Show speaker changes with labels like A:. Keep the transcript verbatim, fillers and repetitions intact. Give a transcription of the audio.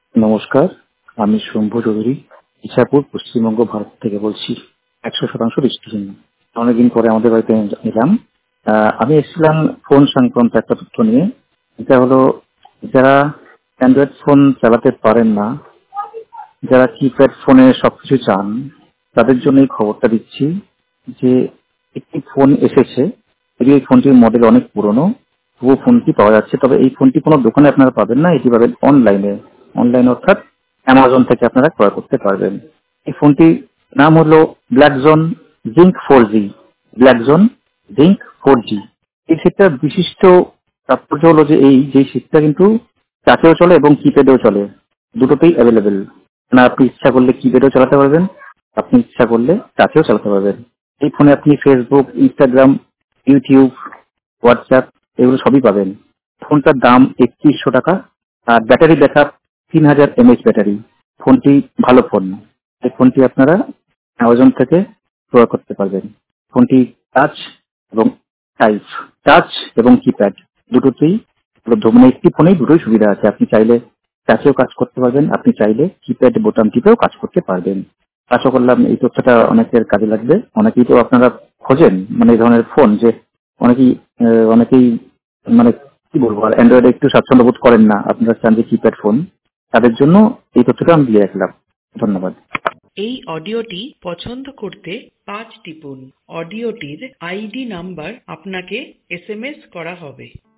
A: নমস্কার, আমি শম্ভু চৌধুরী ইছাপুর, পশ্চিমবঙ্গ, ভারত থেকে বলছি। একশো শতাংশ রেজিস্ট্রেশন। অনেকদিন পরে আমাদের বাড়িতে এলাম। আহ, আমি এসেছিলাম ফোন সংক্রান্ত একটা তথ্য নিয়ে। এটা হলো, যারা অ্যান্ড্রয়েড ফোন চালাতে পারেন না, যারা কিপ্যাড ফোনে সবকিছু চান, তাদের জন্য এই খবরটা দিচ্ছি যে একটি ফোন এসেছে। যদিও এই ফোনটির মডেল অনেক পুরনো, তবুও ফোনটি পাওয়া যাচ্ছে। তবে এই ফোনটি কোনো দোকানে আপনারা পাবেন না, এটি পাবেন অনলাইনে। অনলাইন অর্থাৎ অ্যামাজন থেকে আপনারা ক্রয় করতে পারবেন। এই ফোনটির নাম হলো Blackzone zinc four G. Blackzone zinc four G. এই সেটটার বিশিষ্ট তাৎপর্য হলো যে এই যে সেটটা কিন্তু টাচেও চলে এবং কিপ্যাডেও চলে, দুটোতেই অ্যাভেলেবেল। না, আপনি ইচ্ছা করলে কিপ্যাডেও চালাতে পারবেন, আপনি ইচ্ছা করলে টাচেও চালাতে পারবেন। এই ফোনে আপনি ফেসবুক, ইনস্টাগ্রাম, ইউটিউব, হোয়াটসঅ্যাপ এগুলো সবই পাবেন। ফোনটার দাম একত্রিশশো টাকা, আর ব্যাটারি ব্যাকআপ তিন হাজার এমএইচ ব্যাটারি। ফোনটি ভালো ফোন। এই ফোনটি আপনারা অ্যামাজন থেকে ক্রয় করতে পারবেন। ফোনটি টাচ এবং টাইপ, টাচ এবং কিপ্যাড দুটোতেই উপলব্ধ। মানে একটি ফোনেই দুটোই সুবিধা আছে। আপনি চাইলে টাচেও কাজ করতে পারবেন, আপনি চাইলে কিপ্যাড বোতাম টিপেও কাজ করতে পারবেন। আশা করলাম এই তথ্যটা অনেকের কাজে লাগবে। অনেকেই তো আপনারা খোঁজেন মানে এই ধরনের ফোন, যে অনেকেই আহ, অনেকেই মানে কি বলবো, আর অ্যান্ড্রয়েডে একটু স্বাচ্ছন্দ্য বোধ করেন না, আপনারা চান যে কিপ্যাড ফোন। তাদের জন্য এই তথ্যটা আমি দিয়ে রাখলাম। ধন্যবাদ।
B: এই অডিওটি পছন্দ করতে পাঁচ টিপুন। অডিওটির আইডি নাম্বার আপনাকে এসএমএস করা হবে।